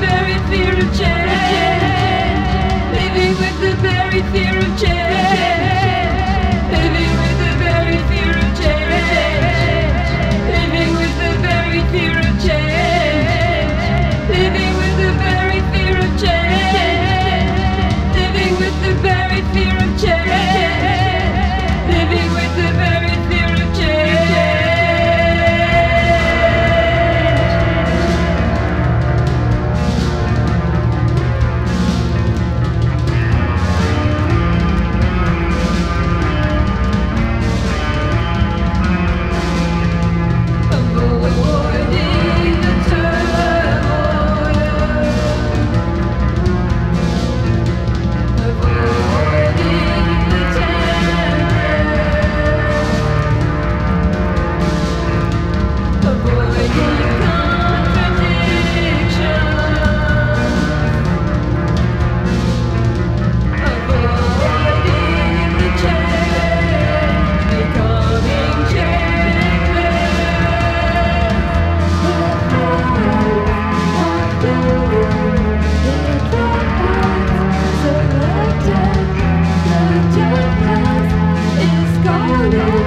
very fear of change. Living with the very fear of change. Living with the very fear of change. Living with the very fear of change. Living with the very fear of change. Living with the very fear of change. Living with the very fear of change. Avoiding the turmoil. Avoiding the terror. Avoiding contradiction. Avoiding the change. Becoming changeless.